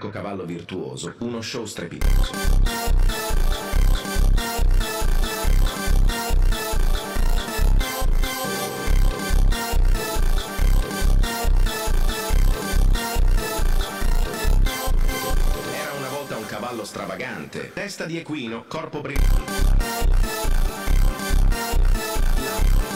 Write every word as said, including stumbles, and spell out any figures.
Ecco Cavallo Virtuoso, uno show strepitoso. Era una volta un cavallo stravagante, testa di equino, corpo brillante.